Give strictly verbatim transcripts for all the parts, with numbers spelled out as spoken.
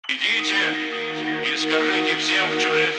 Идите и скажите всем в чужих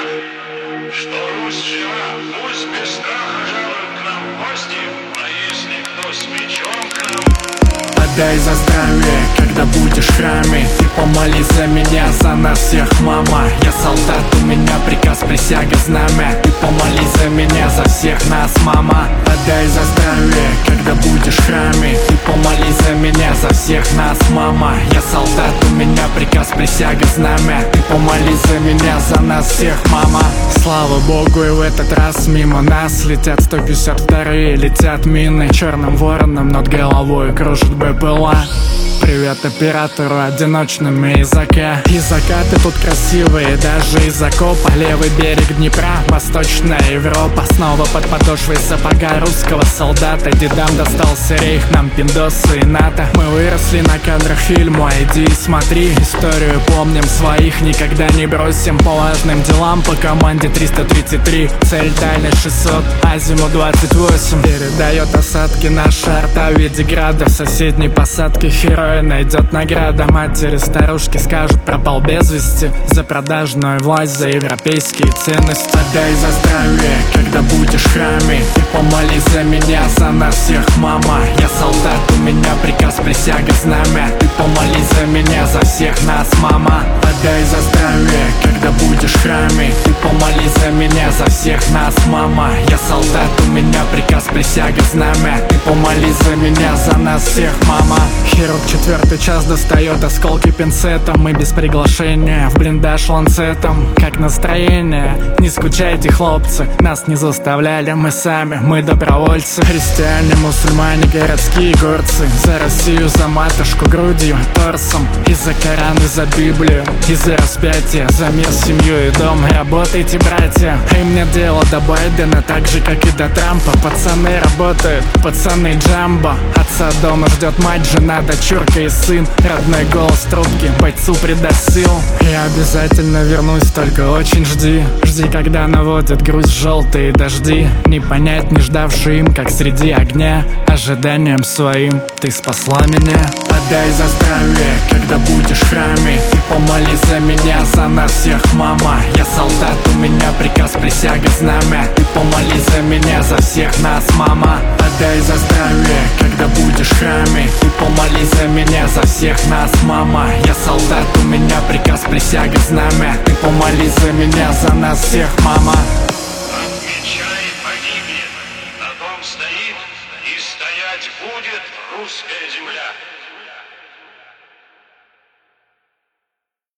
краях, что Русь жива, пусть без страха жалуют к нам в гости, а если кто с мечом к нам. Подай за здравие, когда будешь в храме. Ты помолись за меня, за нас всех, мама. Я солдат, у меня приказ, присяга, знамя. Ты помолись за меня, за всех нас, мама. Подай за здравие, когда будешь в храме. Ты помолись за меня, за всех нас, мама. Я солдат, у меня приказ, присяга, знамя. Ты помолись за меня, за нас всех, мама. Слава Богу, и в этот раз мимо нас летят сто пятьдесят вторые, летят мины. Черным вороном над головой кружит БПЛА. Привет оператору одиночными из ОК. И закаты тут красивые, даже из окопа. Левый берег Днепра, Восточная Европа. Снова под подошвой сапога русского солдата. Дедам достался рейх, нам пиндосы и НАТО. Мы выросли на кадрах фильма, иди и смотри. Историю помним своих, никогда не бросим. По важным делам по команде триста тридцать три. Цель дальность шестьсот, азимут двадцать восемь. Передает осадки наша арта в виде града. В соседней посадке херой найдет награда. Матери старушки скажут, пропал без вести. За продажную власть, за европейские ценности. Подай за здравие, когда будешь в храме. Ты помолись за меня, за нас всех, мама. Я солдат, у меня приказ, присяга, знамя. Ты помолись за меня, за всех нас, мама. Подай за здравие, когда будешь в храме. Ты помолись за меня, за всех нас, мама. Я солдат, у меня приказ, присяга, знамя. Ты помолись за меня, за нас всех, мама. Хирург четвертый час достает осколки пинцетом. Мы без приглашения в блиндаж ланцетом. Как настроение? Не скучайте, хлопцы. Нас не заставляли, мы сами, мы добровольцы. Христиане, мусульмане, городские горцы. За Россию, за матушку, грудью, торсом. И за Коран, и за Библию, и за распятие. За мир, семью и дом. Работайте, братья. Им нет дела до Байдена, так же, как и до Трампа. Пацаны работают, пацаны джамбо. Отца дома ждет мать, жена, дочурка и сын. Родной голос трубки бойцу придаст сил. Я обязательно вернусь, только очень жди. Жди, когда наводят грусть желтые дожди. Не понять, не ждавший им, как среди огня. Ожиданием своим ты спасла меня. Подай за здравие, когда будешь в храме. Ты помолись за меня, за нас всех, мама. Я солдат, у меня приказ, присяга, знамя. Ты помолись за меня, за всех нас, мама. Подай за здравие, когда будешь в храме. Ты помолись за меня, за всех нас, мама. Я солдат, у меня приказ, присяга, знамя. Ты помолись за меня, за нас всех, мама.